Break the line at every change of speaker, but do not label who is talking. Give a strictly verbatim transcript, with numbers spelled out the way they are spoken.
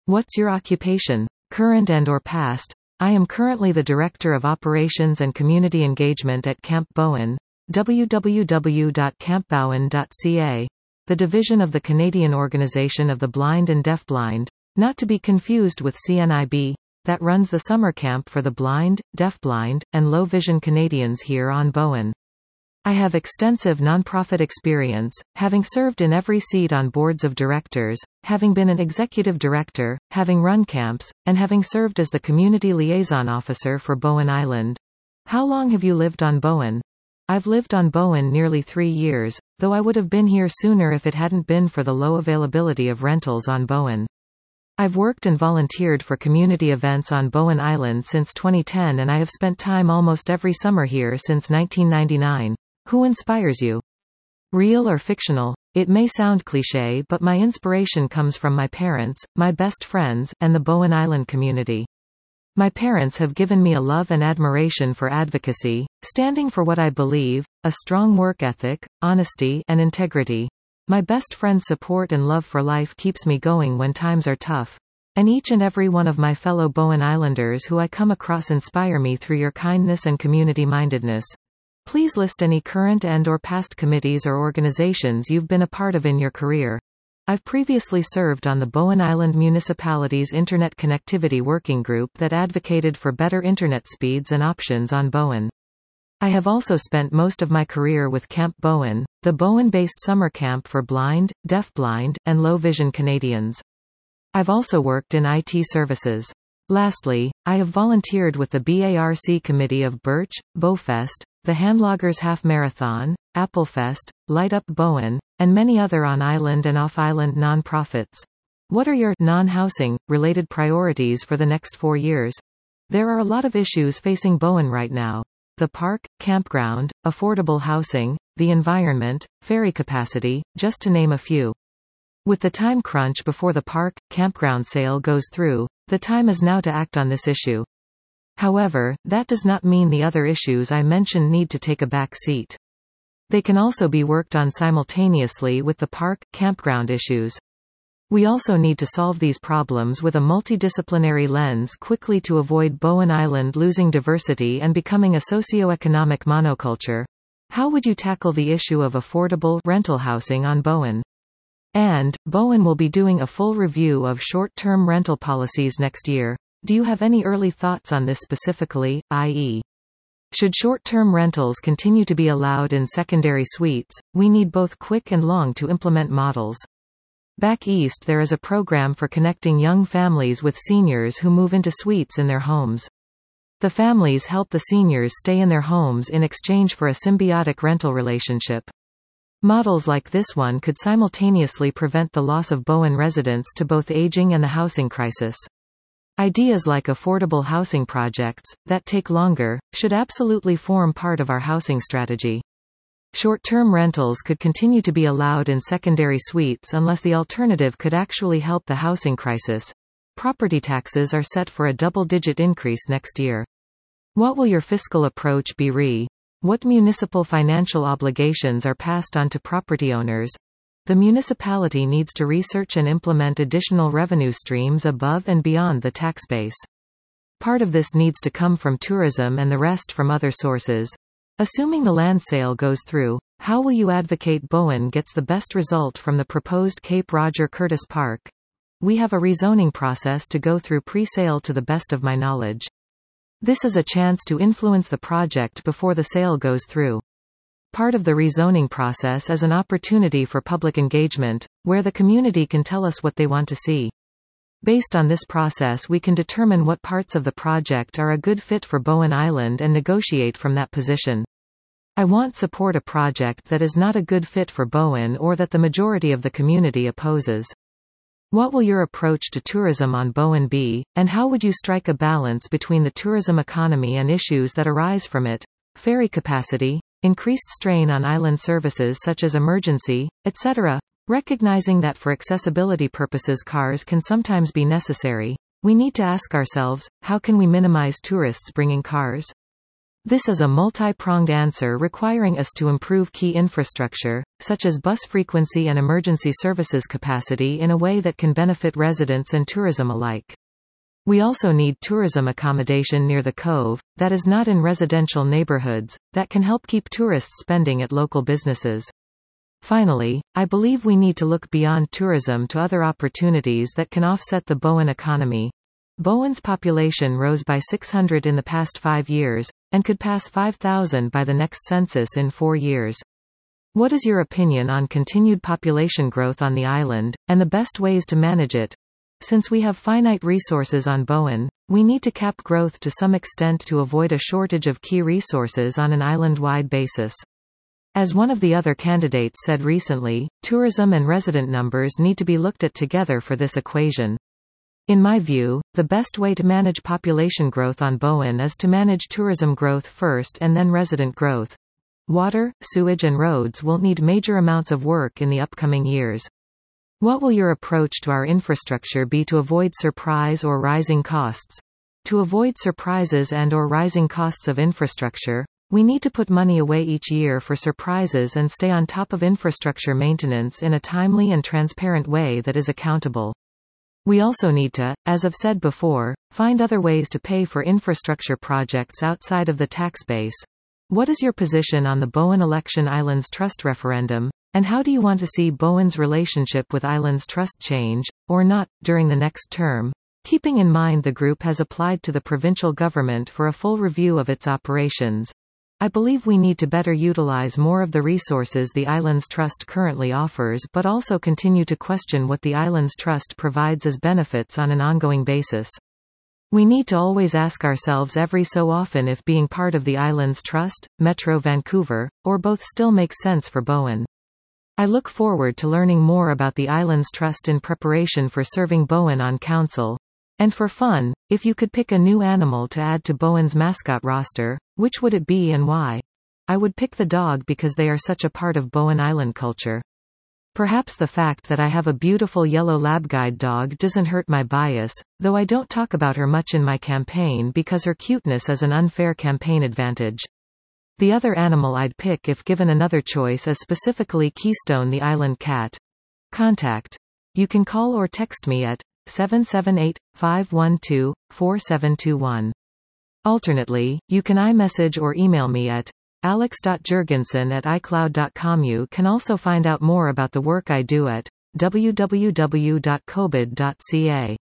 What's your occupation? Current and or past? I am currently the Director of Operations and Community Engagement at Camp Bowen, w w w dot camp bowen dot c a, the division of the Canadian Organization of the Blind and Deafblind, not to be confused with C N I B, that runs the summer camp for the blind, deafblind, and low-vision Canadians here on Bowen. I have extensive nonprofit experience, having served in every seat on boards of directors, having been an executive director, having run camps, and having served as the community liaison officer for Bowen Island. How long have you lived on Bowen? I've lived on Bowen nearly three years, though I would have been here sooner if it hadn't been for the low availability of rentals on Bowen. I've worked and volunteered for community events on Bowen Island since twenty ten, and I have spent time almost every summer here since nineteen ninety-nine. Who inspires you? Real or fictional? It may sound cliché, but my inspiration comes from my parents, my best friends, and the Bowen Island community. My parents have given me a love and admiration for advocacy, standing for what I believe, a strong work ethic, honesty, and integrity. My best friend's support and love for life keeps me going when times are tough. And each and every one of my fellow Bowen Islanders who I come across inspire me through your kindness and community-mindedness. Please list any current and or past committees or organizations you've been a part of in your career. I've previously served on the Bowen Island Municipality's Internet Connectivity Working Group that advocated for better internet speeds and options on Bowen. I have also spent most of my career with Camp Bowen, the Bowen-based summer camp for blind, deafblind, and low-vision Canadians. I've also worked in I T services. Lastly, I have volunteered with the B A R C committee of Birch, Bowfest, the Handloggers Half Marathon, Applefest, Light Up Bowen, and many other on-island and off-island non-profits. What are your non-housing related priorities for the next four years? There are a lot of issues facing Bowen right now. The park, campground, affordable housing, the environment, ferry capacity, just to name a few. With the time crunch before the park, campground sale goes through, the time is now to act on this issue. However, that does not mean the other issues I mentioned need to take a back seat. They can also be worked on simultaneously with the park, campground issues. We also need to solve these problems with a multidisciplinary lens quickly to avoid Bowen Island losing diversity and becoming a socio-economic monoculture. How would you tackle the issue of affordable rental housing on Bowen? And, Bowen will be doing a full review of short-term rental policies next year. Do you have any early thoughts on this specifically, that is, should short-term rentals continue to be allowed in secondary suites? We need both quick and long to implement models. Back east there is a program for connecting young families with seniors who move into suites in their homes. The families help the seniors stay in their homes in exchange for a symbiotic rental relationship. Models like this one could simultaneously prevent the loss of Bowen residents to both aging and the housing crisis. Ideas like affordable housing projects, that take longer, should absolutely form part of our housing strategy. Short-term rentals could continue to be allowed in secondary suites unless the alternative could actually help the housing crisis. Property taxes are set for a double-digit increase next year. What will your fiscal approach be re? What municipal financial obligations are passed on to property owners? The municipality needs to research and implement additional revenue streams above and beyond the tax base. Part of this needs to come from tourism and the rest from other sources. Assuming the land sale goes through, how will you advocate Bowen gets the best result from the proposed Cape Roger Curtis Park? We have a rezoning process to go through pre-sale to the best of my knowledge. This is a chance to influence the project before the sale goes through. Part of the rezoning process is an opportunity for public engagement, where the community can tell us what they want to see. Based on this process we can determine what parts of the project are a good fit for Bowen Island and negotiate from that position. I won't support a project that is not a good fit for Bowen or that the majority of the community opposes. What will your approach to tourism on Bowen be, and how would you strike a balance between the tourism economy and issues that arise from it? Ferry capacity, increased strain on island services such as emergency, et cetera. Recognizing that for accessibility purposes cars can sometimes be necessary, we need to ask ourselves, how can we minimize tourists bringing cars? This is a multi-pronged answer requiring us to improve key infrastructure, such as bus frequency and emergency services capacity in a way that can benefit residents and tourism alike. We also need tourism accommodation near the cove, that is not in residential neighborhoods, that can help keep tourists spending at local businesses. Finally, I believe we need to look beyond tourism to other opportunities that can offset the Bowen economy. Bowen's population rose by six hundred in the past five years, and could pass five thousand by the next census in four years. What is your opinion on continued population growth on the island, and the best ways to manage it? Since we have finite resources on Bowen, we need to cap growth to some extent to avoid a shortage of key resources on an island-wide basis. As one of the other candidates said recently, tourism and resident numbers need to be looked at together for this equation. In my view, the best way to manage population growth on Bowen is to manage tourism growth first and then resident growth. Water, sewage and roads will need major amounts of work in the upcoming years. What will your approach to our infrastructure be to avoid surprise or rising costs? To avoid surprises and or rising costs of infrastructure, we need to put money away each year for surprises and stay on top of infrastructure maintenance in a timely and transparent way that is accountable. We also need to, as I've said before, find other ways to pay for infrastructure projects outside of the tax base. What is your position on the Bowen Election Islands Trust referendum, and how do you want to see Bowen's relationship with Islands Trust change, or not, during the next term? Keeping in mind the group has applied to the provincial government for a full review of its operations. I believe we need to better utilize more of the resources the Islands Trust currently offers, but also continue to question what the Islands Trust provides as benefits on an ongoing basis. We need to always ask ourselves every so often if being part of the Islands Trust, Metro Vancouver, or both still makes sense for Bowen. I look forward to learning more about the Islands Trust in preparation for serving Bowen on council. And for fun, if you could pick a new animal to add to Bowen's mascot roster, which would it be and why? I would pick the dog because they are such a part of Bowen Island culture. Perhaps the fact that I have a beautiful yellow lab guide dog doesn't hurt my bias, though I don't talk about her much in my campaign because her cuteness is an unfair campaign advantage. The other animal I'd pick if given another choice is specifically Keystone the Island Cat. Contact. You can call or text me at seven seven eight, five one two, four seven two one. Alternately, you can iMessage or email me at alex dot jurgensen at icloud dot com. You can also find out more about the work I do at w w w dot cobid dot c a.